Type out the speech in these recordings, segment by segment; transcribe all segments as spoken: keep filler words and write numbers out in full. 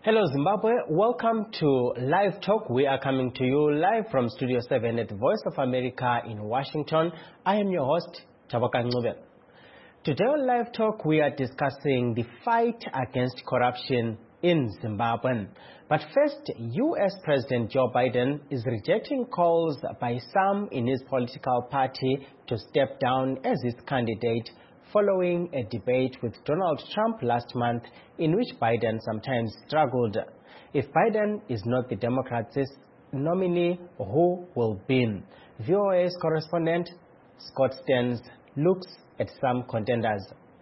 Hello Zimbabwe, welcome to Live Talk. We are coming to you live from Studio seven at the Voice of America in Washington. I am your host, Taboka Ncube. Today on Live Talk, we are discussing the fight against corruption in Zimbabwe. But first, U S President Joe Biden is rejecting calls by some in his political party to step down as his candidate following a debate with Donald Trump last month in which Biden sometimes struggled. If Biden is not the Democrats' nominee, who will be? V O A's correspondent Scott Stearns looks at some contenders.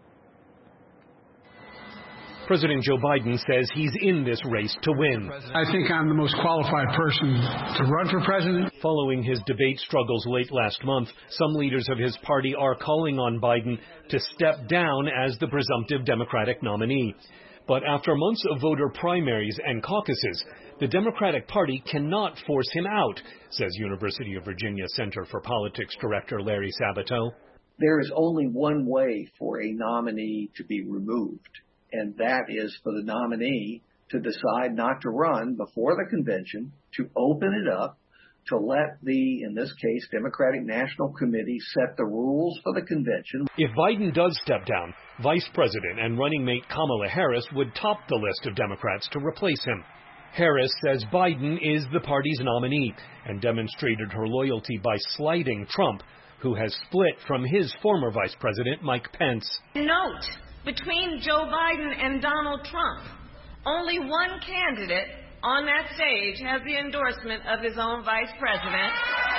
President Joe Biden says he's in this race to win. I think I'm the most qualified person to run for president. Following his debate struggles late last month, some leaders of his party are calling on Biden to step down as the presumptive Democratic nominee. But after months of voter primaries and caucuses, the Democratic Party cannot force him out, says University of Virginia Center for Politics Director Larry Sabato. There is only one way for a nominee to be removed, and that is for the nominee to decide not to run before the convention, to open it up, to let the, in this case, Democratic National Committee set the rules for the convention. If Biden does step down, Vice President and running mate Kamala Harris would top the list of Democrats to replace him. Harris says Biden is the party's nominee and demonstrated her loyalty by slighting Trump, who has split from his former Vice President Mike Pence. Note, between Joe Biden and Donald Trump, only one candidate on that stage has the endorsement of his own vice president.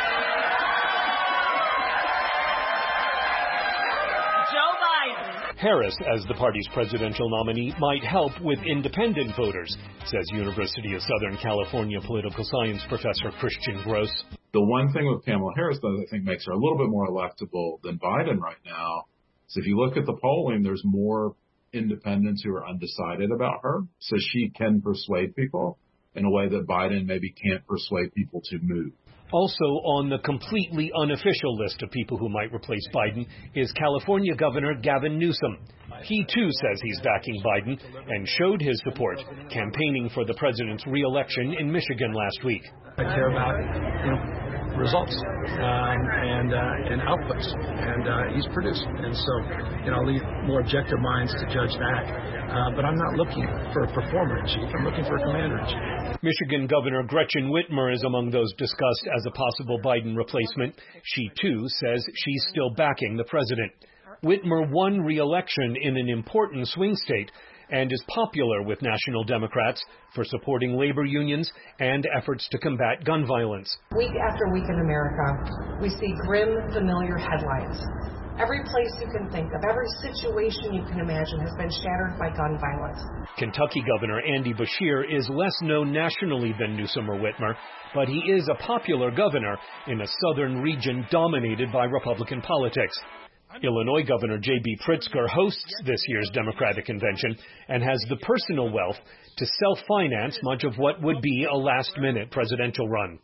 Joe Biden. Harris, as the party's presidential nominee, might help with independent voters, says University of Southern California political science professor Christian Gross. The one thing with Kamala Harris that I think makes her a little bit more electable than Biden right now, so if you look at the polling, there's more independents who are undecided about her. So she can persuade people in a way that Biden maybe can't persuade people to move. Also on the completely unofficial list of people who might replace Biden is California Governor Gavin Newsom. He too says he's backing Biden and showed his support campaigning for the president's re-election in Michigan last week. I care about, you know, results um, and uh, and outputs, and uh, he's produced. And so, you know, I'll leave more objective minds to judge that. Uh, but I'm not looking for a performer-in-chief. I'm looking for a commander-in-chief. Michigan Governor Gretchen Whitmer is among those discussed as a possible Biden replacement. She, too, says she's still backing the president. Whitmer won re-election in an important swing state and is popular with national Democrats for supporting labor unions and efforts to combat gun violence. Week after week in America, we see grim, familiar headlines. Every place you can think of, every situation you can imagine has been shattered by gun violence. Kentucky Governor Andy Beshear is less known nationally than Newsom or Whitmer, but he is a popular governor in a southern region dominated by Republican politics. Illinois Governor J B Pritzker hosts this year's Democratic convention and has the personal wealth to self-finance much of what would be a last-minute presidential run.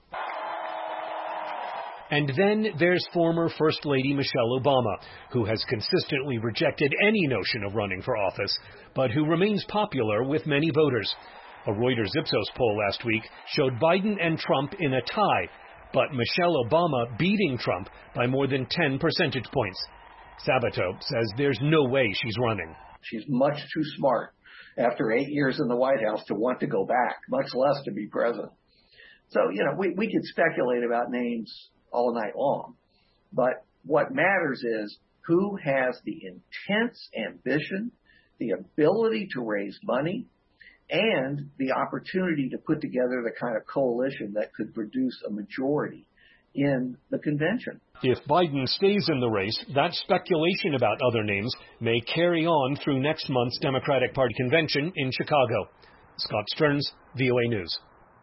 And then there's former First Lady Michelle Obama, who has consistently rejected any notion of running for office, but who remains popular with many voters. A Reuters Ipsos poll last week showed Biden and Trump in a tie, but Michelle Obama beating Trump by more than ten percentage points. Sabato says there's no way she's running. She's much too smart after eight years in the White House to want to go back, much less to be president. So, you know, we, we could speculate about names all night long. But what matters is who has the intense ambition, the ability to raise money, and the opportunity to put together the kind of coalition that could produce a majority in the convention. If Biden stays in the race, that speculation about other names may carry on through next month's Democratic Party convention in Chicago. Scott Stearns, V O A News.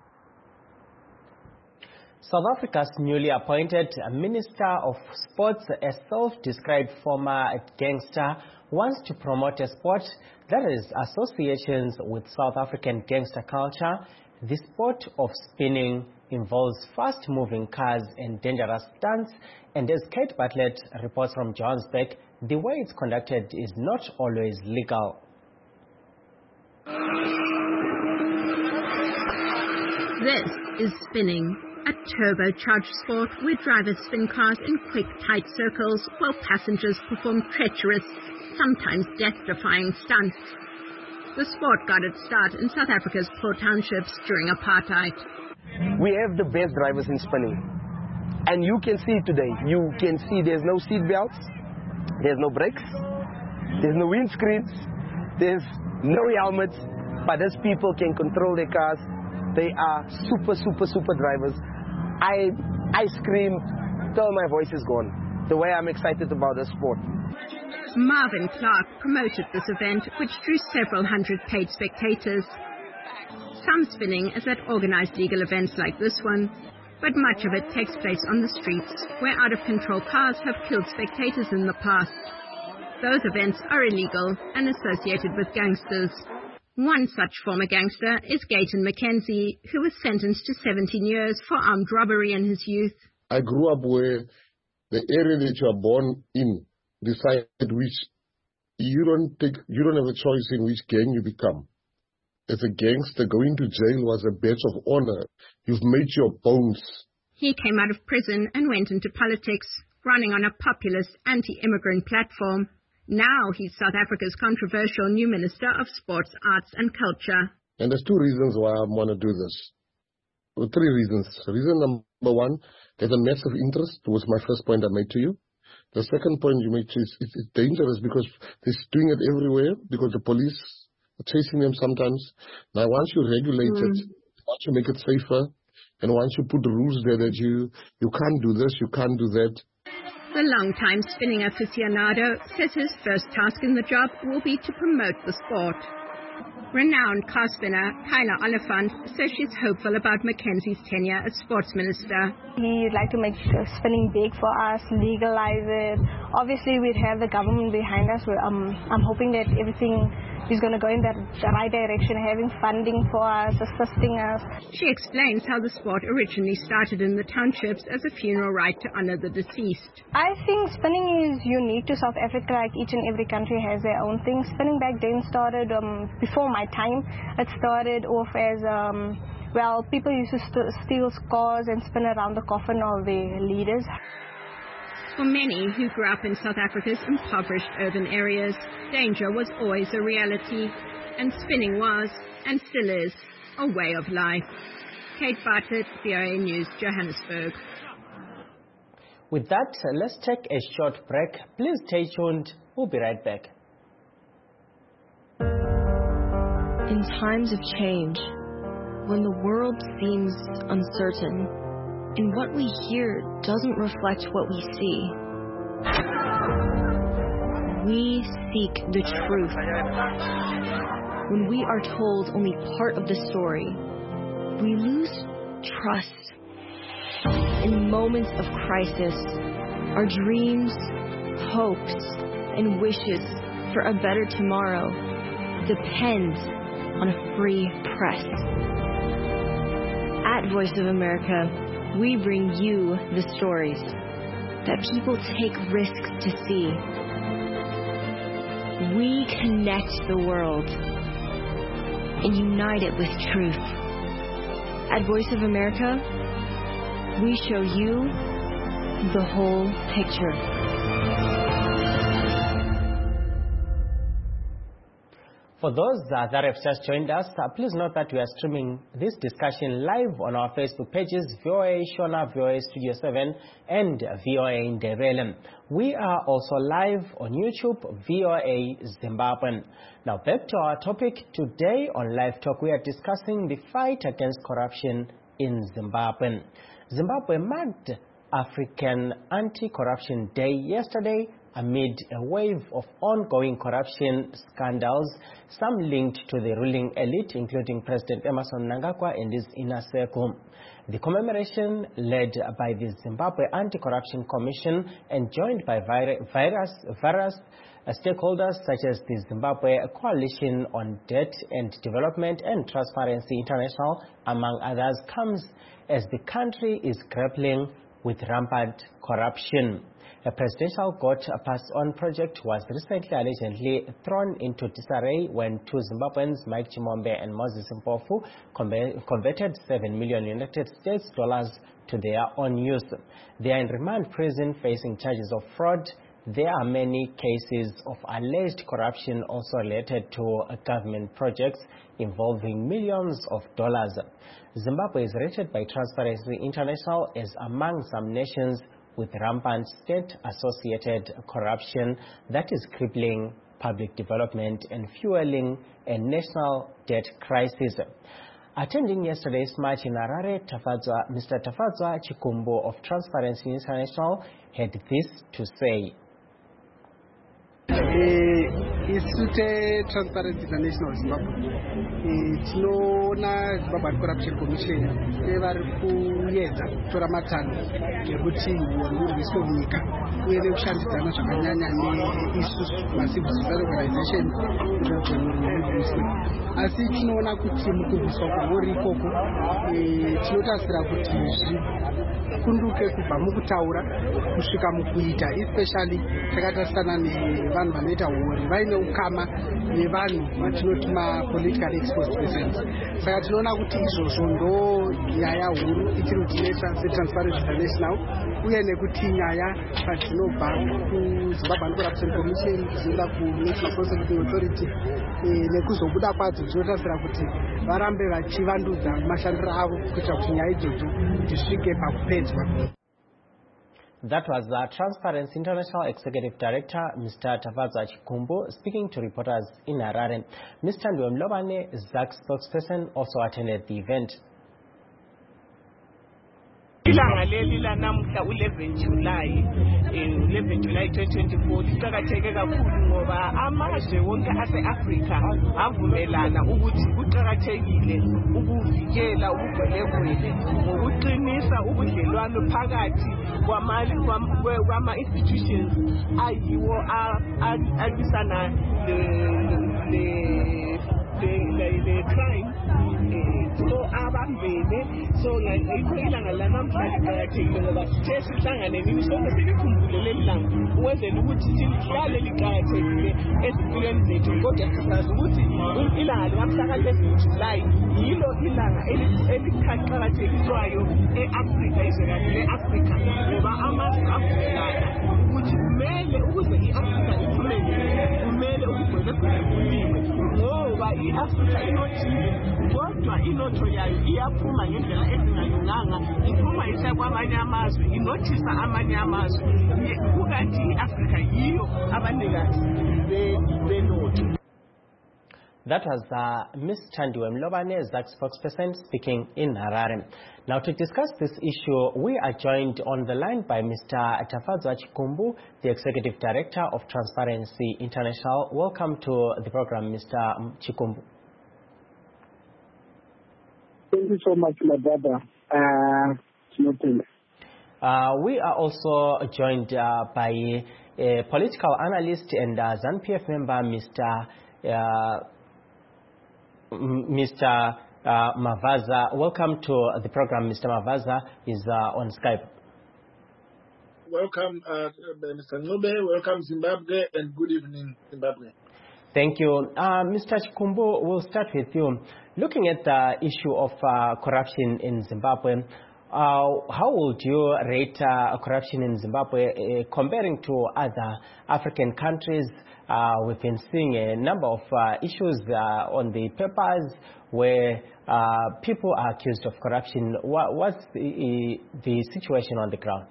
South Africa's newly appointed Minister of Sports, a self-described former gangster, wants to promote a sport that has associations with South African gangster culture. The sport of spinning involves fast-moving cars and dangerous stunts, and as Kate Bartlett reports from Johannesburg, the way it's conducted is not always legal. This is spinning, a turbocharged sport where drivers spin cars in quick, tight circles while passengers perform treacherous, sometimes death-defying stunts. The sport got its start in South Africa's poor townships during apartheid. We have the best drivers in spinning. And you can see it today. You can see there's no seat belts, there's no brakes, there's no windscreens, there's no helmets, but these people can control their cars. They are super, super, super drivers. I I scream till my voice is gone, the way I'm excited about this sport. Marvin Clark promoted this event, which drew several hundred paid spectators. Some spinning is at organized legal events like this one, but much of it takes place on the streets, where out-of-control cars have killed spectators in the past. Those events are illegal and associated with gangsters. One such former gangster is Gayton McKenzie, who was sentenced to seventeen years for armed robbery in his youth. I grew up where the area that you are born in decide which you don't take, you don't have a choice in which gang you become. As a gangster, going to jail was a badge of honor. You've made your bones. He came out of prison and went into politics, running on a populist anti-immigrant platform. Now he's South Africa's controversial new Minister of Sports, Arts and Culture. And there's two reasons why I want to do this. Well, three reasons. Reason number one, there's a massive interest, was my first point I made to you. The second point you made is it's, it's dangerous because they're doing it everywhere because the police are chasing them sometimes. Now, once you regulate mm. it, once you make it safer, and once you put the rules there that you, you can't do this, you can't do that. The long-time spinning aficionado says his first task in the job will be to promote the sport. Renowned car spinner Kyla Oliphant says she's hopeful about Mackenzie's tenure as sports minister. He'd like to make spinning big for us, legalize it. Obviously, we'd have the government behind us. Um, I'm hoping that everything is going to go in that, the right direction, having funding for us, assisting us. She explains how the sport originally started in the townships as a funeral rite to honor the deceased. I think spinning is unique to South Africa, like each and every country has their own thing. Spinning back then started, um, before my time, it started off as, um, well, people used to st- steal scars and spin around the coffin of their leaders. For many who grew up in South Africa's impoverished urban areas, danger was always a reality, and spinning was, and still is, a way of life. Kate Bartlett, V O A News, Johannesburg. With that, let's take a short break. Please stay tuned. We'll be right back. In times of change, when the world seems uncertain, and what we hear doesn't reflect what we see, we seek the truth. When we are told only part of the story, we lose trust. In moments of crisis, our dreams, hopes, and wishes for a better tomorrow depend on a free press. At Voice of America, we bring you the stories that people take risks to see. We connect the world and unite it with truth. At Voice of America, we show you the whole picture. For those uh, that have just joined us, uh, please note that we are streaming this discussion live on our Facebook pages, V O A Shona, V O A Studio seven, and V O A Ndebele. We are also live on YouTube, V O A Zimbabwe. Now back to our topic. Today on Live Talk, we are discussing the fight against corruption in Zimbabwe. Zimbabwe marked African Anti-Corruption Day yesterday, amid a wave of ongoing corruption scandals, some linked to the ruling elite, including President Emmerson Mnangagwa and his inner circle. The commemoration, led by the Zimbabwe Anti-Corruption Commission and joined by various, various stakeholders such as the Zimbabwe Coalition on Debt and Development and Transparency International, among others, comes as the country is grappling with rampant corruption. A presidential got pass-on project was recently allegedly thrown into disarray when two Zimbabweans, Mike Chimombe and Moses Mpofu, converted seven million United States dollars to their own use. They are in remand prison facing charges of fraud. There are many cases of alleged corruption also related to government projects involving millions of dollars. Zimbabwe is rated by Transparency International as among some nations with rampant state-associated corruption that is crippling public development and fueling a national debt crisis. Attending yesterday's march in Harare, Tafadzwa, Mister Tafadzwa Chikumbu of Transparency International had this to say. Isute Transparency International Zimbabwe. Tinoona Zimbabwe Corruption Commission evari kuedza kutora matanho ekuti urwiswe munyika uye nekushandidzana zvakanyanya neisusu macivil society organization kuti urwiswe. Asi tinoona kuti mukurwiswa kwahori ikoko tinotarisira kuti zvikunduke kubva mukutaura kusvika mukuita, especially takatarisana nevanhu vanoita hori vaine ukama nevanhu vatinoti mapolitical exposed persons. Saka tinoona kuti izvozvo ndo nyaya huru ichiri kutinetsa seTransparency International, uye nekuti nyaya padzinobva kuZimbabwe Corruption Commission dzinoda kuNational Prosecuting Authority nekuzobuda kwadzo dzinotarisira kuti varambe vachivandudza mashandiro avo kuitira kuti nyaya idzodzo dzisvike pakupedzwa. That was the Transparency International Executive Director, Mister Tafadzwa Chikumbu, speaking to reporters in Harare. Mister Ndwemlobane, Z A C spokesperson, also attended the event. Ilanga leli lanamuhla u-eleven July eleven July twenty twenty-four liqakatheke kakhulu ngoba amazwe wonke ase-Afrika avumelana ukuthi kuqakathekile ukuvikela ubugwele ngokuqinisa ubudlelwano phakathi kwama-institutions ayiwo alwisana le-crime so abambene. So yikho ilanga lanamhla liqakathekile ngoba sithe sihlangane nini sonke silikhumbule leli langa ukwenzela ukuthi lihlale liqakathekile ezimpilweni zethu, kodwa sisazi ukuthi ilanga likamhla ka-eleven July yilo ilanga eliqakathekiswayo e-Afrika, izwekazi le-Afrika, ngoba amazwe avumelana ukuthi kumele ukuze i-Afrika iphumelele kumele ukugwegwegwele kuliwe, ngoba i-Afrika inothile kodwa inotho yayo iyaphuma ngendlela ezingayunganga, iphuma isa kwamanye amazwe, inothisa amanye amazwe, kukanti i-Afrika yiyo abanikazi benotho. That was uh, Mister Ndwemlobane, Z A C spokesperson, speaking in Harare. Now, to discuss this issue, we are joined on the line by Mister Tafadzwa Chikumbu, the Executive Director of Transparency International. Welcome to the program, Mister Chikumbu. Thank you so much, my brother. Uh, uh, we are also joined uh, by a political analyst and uh, ZANU P F member, Mister Uh, Mister Uh, Mavaza. Welcome to the program. Mister Mavaza is uh, on Skype. Welcome, uh, Mister Ncube. Welcome, Zimbabwe, and good evening, Zimbabwe. Thank you. Uh, Mister Chikumbu, we'll start with you. Looking at the issue of uh, corruption in Zimbabwe, uh, how would you rate uh, corruption in Zimbabwe uh, comparing to other African countries? Uh, we've been seeing a number of uh, issues uh, on the papers where uh, people are accused of corruption. What, what's the, the situation on the ground?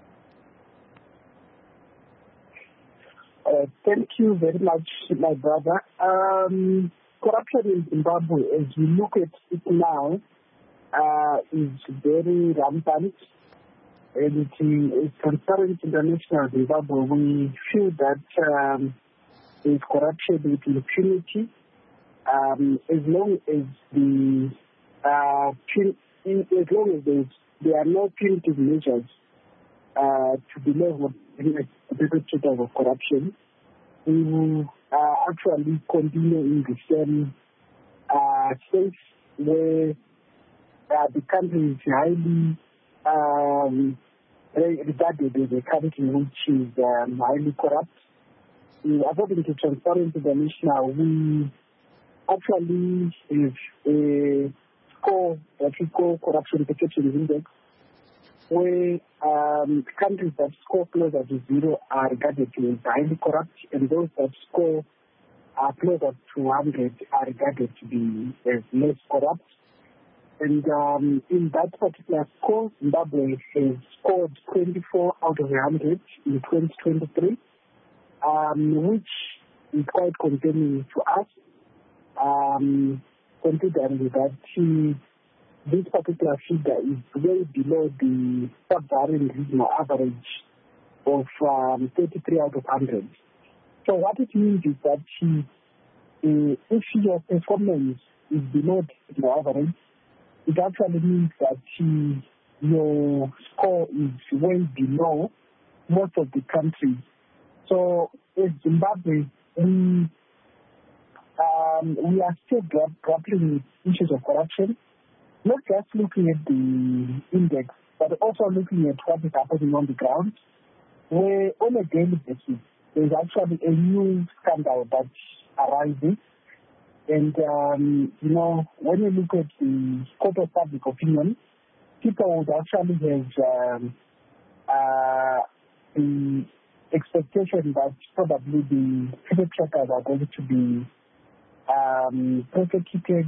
Uh, thank you very much, my brother. Um, corruption in Zimbabwe, as we look at it now, uh, is very rampant. And as Transparency International Zimbabwe, we feel that um, there is corruption with impunity. Um, as long as the uh, as long as there, is, there are no punitive measures uh, to be leveled the perpetrator of corruption, we will uh, actually continue in the same uh, space where uh, the country is highly um, regarded as a country which is um, highly corrupt. Uh, according to Transparency International, we actually have a score that we call Corruption Perception Index, where um, countries that score closer to zero are regarded as highly corrupt, and those that score are closer to one hundred are regarded to be as less corrupt. And um, in that particular score, Zimbabwe has scored twenty-four out of one hundred in twenty twenty-three, um, which is quite concerning to us, um, considering that uh, this particular figure is way below the sub-Saharan regional average of um, thirty-three out of one hundred. So what it means is that uh, if your performance is below the average, it actually means that uh, your score is way below most of the countries. So as Zimbabwe, we, um, we are still grappling with issues of corruption, not just looking at the index, but also looking at what is happening on the ground, where on a daily basis, there's actually a new scandal that arises. And, um, you know, when you look at the court of public opinion, people would actually have um, uh, the expectation that probably the perpetrators are going to be um, prosecuted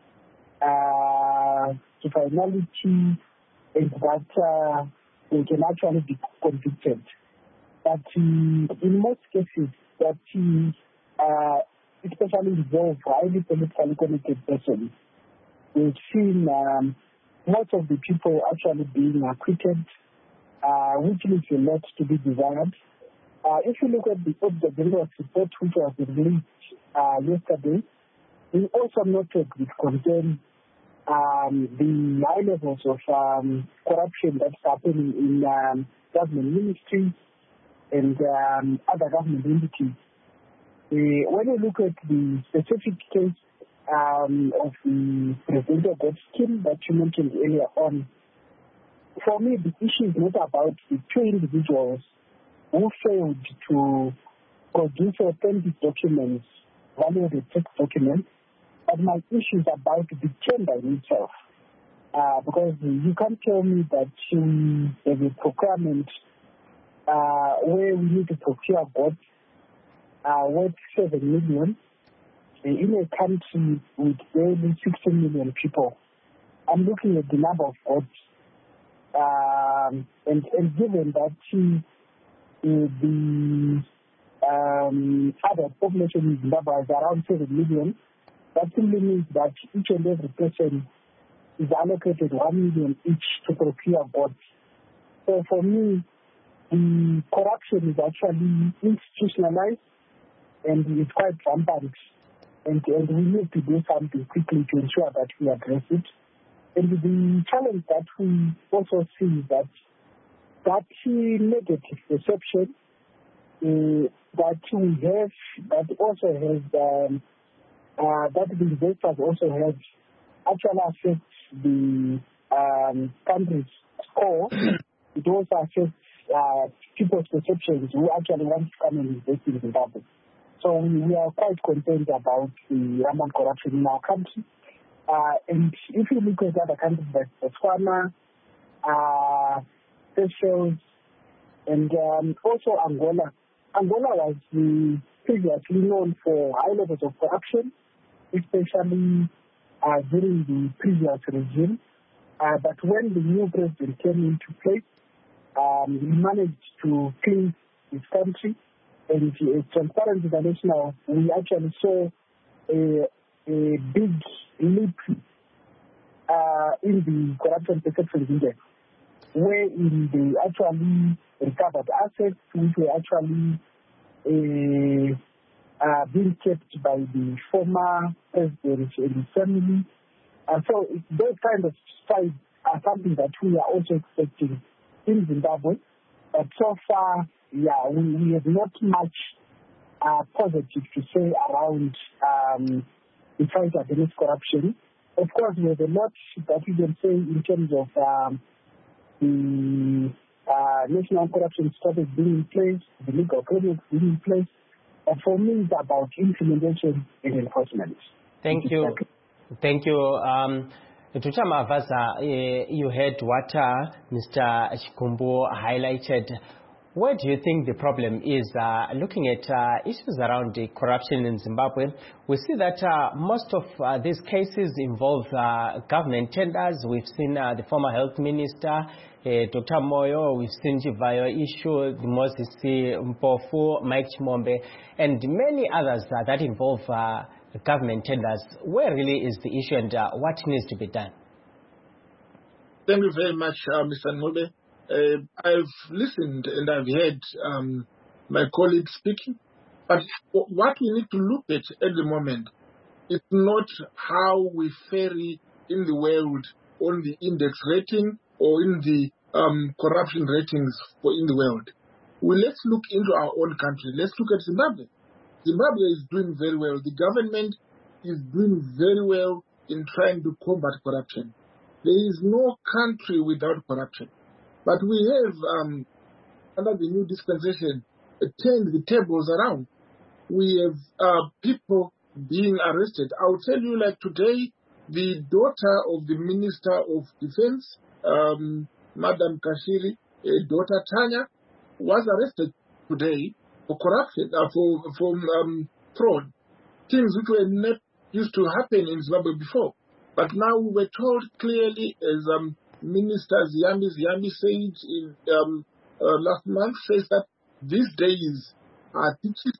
uh, to finality, and that uh, they can actually be convicted. But uh, in most cases, that uh, especially involve highly politically connected persons, we've seen um, most of the people actually being acquitted, uh, which leaves a lot to be desired. Uh, if you look at the Auditor General's report, which was released uh, yesterday, we also noted with concern um, the high levels of um, corruption that's happening in um, government ministries and um, other government entities. Uh, when you look at the specific case um, of the presidential debt scheme that you mentioned earlier on, for me, the issue is not about the two individuals who failed to produce authentic documents, validated tax documents, but my issue is about the tender in itself. Uh, because you can't tell me that you have a procurement uh, where we need to procure goods uh, worth seven million in a country with barely sixteen million people. I'm looking at the number of goods, um, and, and given that uh, the um, other population in Zimbabwe is around seven million, that simply means that each and every person is allocated one million each to procure goods. So for me, the corruption is actually institutionalized and it's quite rampant. And, and we need to do something quickly to ensure that we address it. And the challenge that we also see is that that negative perception uh, that we have, that also has, um, uh, that the investors also have, actually affects the um, country's score. It also affects uh, people's perceptions who actually want to come and invest in Zimbabwe. So we, we are quite concerned about the rampant corruption in our country. Uh, and if you look at other countries like Botswana, uh, Seychelles, and um, also Angola, Angola was uh, previously known for high levels of corruption, especially uh, during the previous regime. Uh, but when the new president came into place, um, he managed to clean his country. And as Transparency International, we actually saw a, a big leap uh, in the corruption perception index, wherein they actually recovered assets which were actually uh, uh, being kept by the former president and his family. Uh, so it, those kind of strides are something that we are also expecting in Zimbabwe. But so far, yeah, we, we have not much uh, positive to say around um, the fight against corruption. Of course, we have a lot that we can say in terms of um, the uh, national corruption status being in place, the legal framework being in place. And for me, it's about implementation and enforcement. Thank you. Thank you. Um, Tuta Mavaza, uh, you heard what uh, Mister Chikumbu highlighted. Where do you think the problem is? Uh, looking at uh, issues around the corruption in Zimbabwe, we see that uh, most of uh, these cases involve uh, government tenders. We've seen uh, the former health minister, uh, Doctor Moyo, we've seen Chivayo issue, the Moses Mpofu, Mike Chimombe, and many others uh, that involve uh, government tenders. Where really is the issue, and uh, what needs to be done? Thank you very much, uh, Mister Ngobe. Uh, I've listened and I've heard um, my colleagues speaking, but what we need to look at at the moment is not how we fare in the world on the index rating or in the um, corruption ratings for in the world. Well, let's look into our own country. Let's look at Zimbabwe. Zimbabwe is doing very well. The government is doing very well in trying to combat corruption. There is no country without corruption. But we have, um, under the new dispensation, uh, turned the tables around. We have uh, people being arrested. I'll tell you, like today, the daughter of the Minister of Defense, um, Madam Kashiri, uh, daughter Tanya, was arrested today for corruption, uh, for, for um, fraud. Things which were not used to happen in Zimbabwe before. But now we were told clearly, as um, Minister Ziyambi Ziyambi said in, um, uh, last month, says that these days, uh,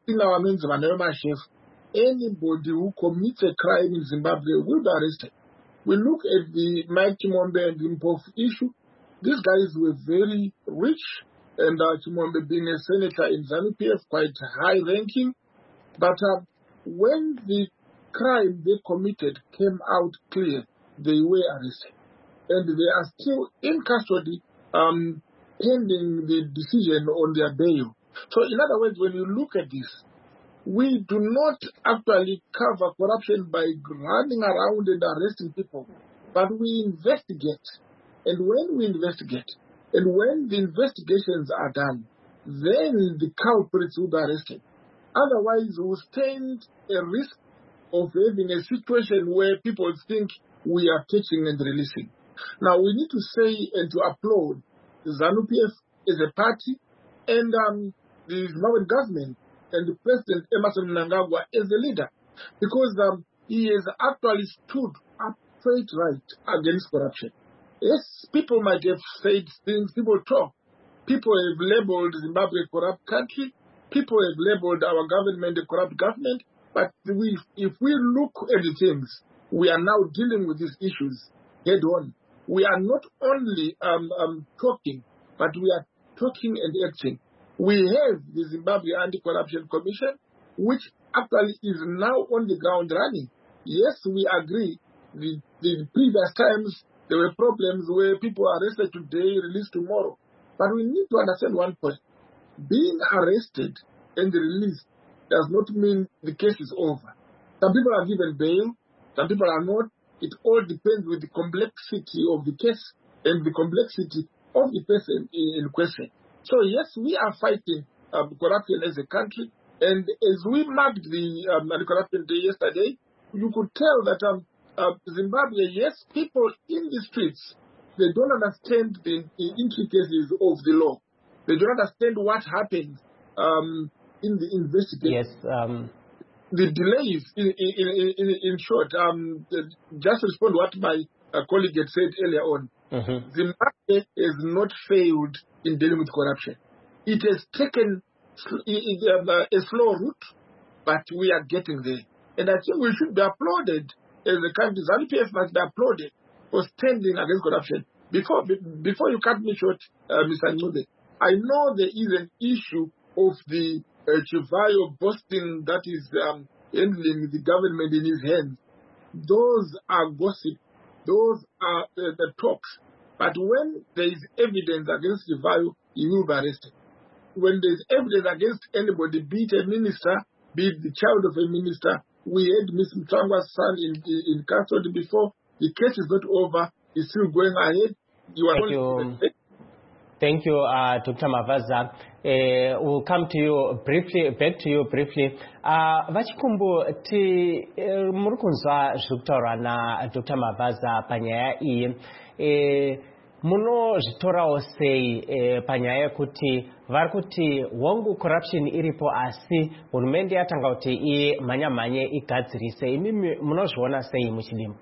anybody who commits a crime in Zimbabwe will be arrested. We look at the Mike Chimombe and Mpofu issue. These guys were very rich, and uh, Chimombe being a senator in ZANU-P F, quite high ranking. But uh, when the crime they committed came out clear, they were arrested. And they are still in custody, um, pending the decision on their bail. So in other words, when you look at this, we do not actually cover corruption by running around and arresting people, but we investigate. And when we investigate, and when the investigations are done, then the culprits will be arrested. Otherwise, we will stand a risk of having a situation where people think we are catching and releasing. Now, we need to say and to applaud ZANU-P F as a party and um, the Zimbabwean government and the President Emmerson Mnangagwa as a leader, because um, he has actually stood up straight right against corruption. Yes, people might have said things, people talk. People have labeled Zimbabwe a corrupt country. People have labeled our government a corrupt government. But we, if we look at the things, we are now dealing with these issues head on. We are not only um, um, talking, but we are talking and acting. We have the Zimbabwe Anti-Corruption Commission, which actually is now on the ground running. Yes, we agree. The, the previous times, there were problems where people are arrested today, released tomorrow. But we need to understand one point. Being arrested and released does not mean the case is over. Some people are given bail, some people are not. It all depends with the complexity of the case and the complexity of the person in question. So yes, we are fighting um, corruption as a country. And as we marked the um, Anti-Corruption Day yesterday, you could tell that um, uh, Zimbabwe, yes, people in the streets, they don't understand the, the intricacies of the law. They don't understand what happened um, in the investigation. Yes. Um... The delays, in, in, in, in short, um, just respond to what my uh, colleague had said earlier on. Mm-hmm. Zimbabwe has not failed in dealing with corruption. It has taken a slow route, but we are getting there. And I think we should be applauded as a country. ZANU-P F must be applauded for standing against corruption. Before before you cut me short, uh, Mister Nude, I know there is an issue of the Uh, Chivayo boasting that is um, handling the government in his hands. Those are gossip. Those are uh, the talks. But when there is evidence against Chivayo, he will be arrested. When there is evidence against anybody, be it a minister, be it the child of a minister, we had Miss Mtangwa's son in, in custody before. The case is not over. It's still going ahead. You are Thank you. Thank you, uh, Doctor Mavaza. Uh, we'll come to you briefly, back to you briefly. Uh, Vachikumbu, ti uh, murukunzwa zvekutaurwa na Doctor Mavaza panyaya iyi. Uh, munozvitorawo sei uh, panyaya kuti vari kuti wangu corruption iripo asi hurumende yatanga kuti imhanya mhanye igadzirise. Imi munozviona sei muchidimbu?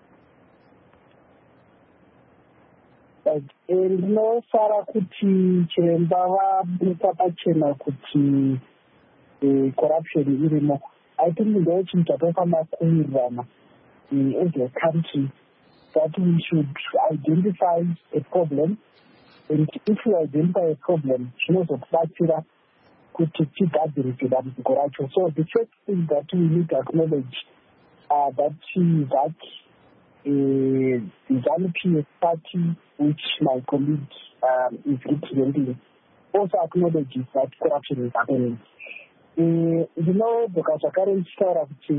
Ndinofara kuti chiremba vabuka pachena kuti corruption irimo. I think ndo chinhu chatofana kuwirirana as a country that we should identify a problem, and if we identify a problem zvinozotibatsira kuti tigadzirise dambudziko racho. So the first thing that we need to acknowledge uh, that is that Uh, the ZANU P F party, which my colleague um, is representing, also acknowledges that corruption is happening. Uh, you know, because I can't start to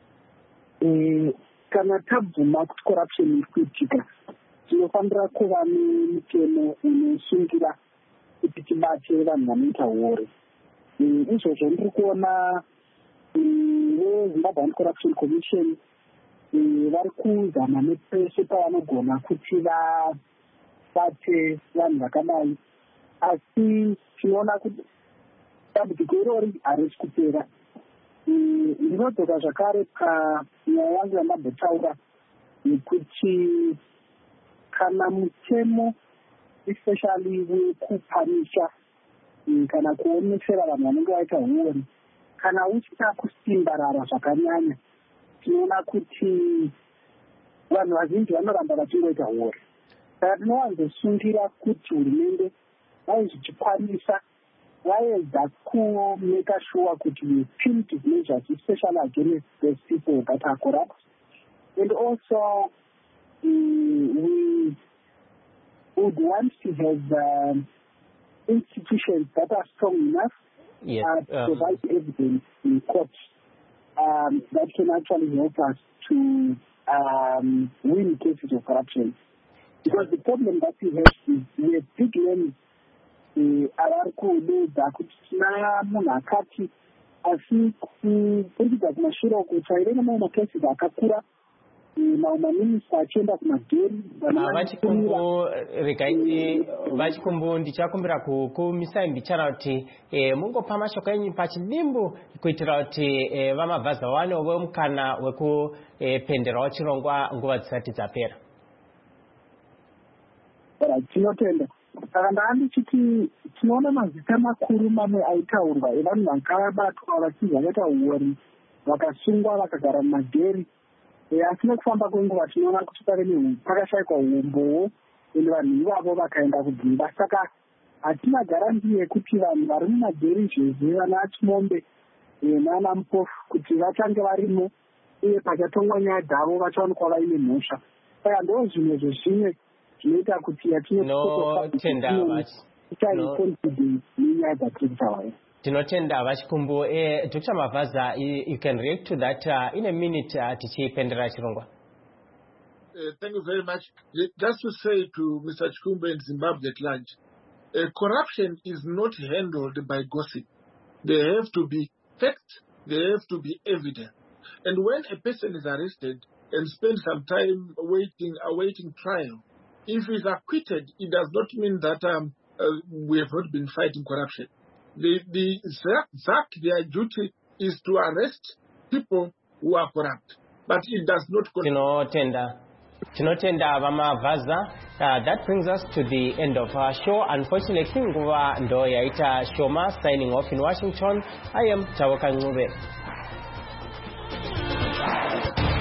kana tabvuma kuti corruption ikuitika tinofanira kuva nemitemo inosungira kuti tibate vanhu vanoita uori. Izvozvo ndiri kuona veZimbabwe Anti-Corruption Commission vari kuzama nepese pavanogona kuti vabate vanhu vakadai, asi tinoona kuti dambudziko irori harisi kupera. Ndinodzoka zvakare panyaya yangu yamambotaura nekuti kana mutemo especially wekupanisha kana kuonesera vanhu vanenge vaita uori kana usina kusimbarara zvakanyanya, tinoona kuti vanhu vazhinji vanoramba vachingoita uori. Saka tinowanzosungira kuti hurumende vaizvichikwanisa vaedza kumeka sure kuti we punitive measures especially against those people that are corrupt, and also um, we would want to have um, institutions that are strong enough yes, uh, to um, provide evidence in court um, that can actually help us to um, win cases of corruption. Because the problem that we have is we have big names avari kuudza kuti tina munhu akati, asi kupurikidza kumashure uko tairene mamwe macases akakura, mamwe maminista achienda kumageri. Vachikumbu regaiti Vachikumbu ndichakumbira kukumisai mbichana kuti mungopa mashoko enyu pachidimbu kuitira kuti vamabvaza vawanewo mukana wekupenderawo chirongwa nguva dzisati dzapera. Tinotenda. Saka ndaandichiti tinoona mazita makuru mamwe aitaurwa evanhu vakabatwa vachinzi vakaita uori vakasungwa vakagara mumageri, asi nekufamba kwenguva tinoona kuti pakashayikwa umbowo ende vanhu ivavo vakaenda kudzimba. Saka hatina garanti yekuti vanhu vari mumageri izvezvi vana Chimombe nana Mupofu kuti vachange varimo uye pachatongwa nyaya dzavo vachaonekwa vaine mhosva. Saka ndo zvimwe zvezvimwe zvinoita kuti yatinotenda nenyaya dzatiri. Tinotenda Vachikumbu. Eh, Doctor Mavaza, you, you can react to that uh, in a minute uh, tichipendera chirongwa. Uh, thank you very much. Just to say to Mister Chikumbe and Zimbabwe at large, uh, corruption is not handled by gossip. There have to be facts, there have to be evidence. And when a person is arrested and spends some time waiting, awaiting trial, if he is acquitted, it does not mean that um, uh, we have not been fighting corruption. The, the Z A C, their duty is to arrest people who are corrupt, but it does not. Tinotenda. Tinotenda Vamavaza. Uh, that brings us to the end of our show. Unfortunately, nguva ndo yaita Shoma signing off in Washington. I am Tawoka Ngube.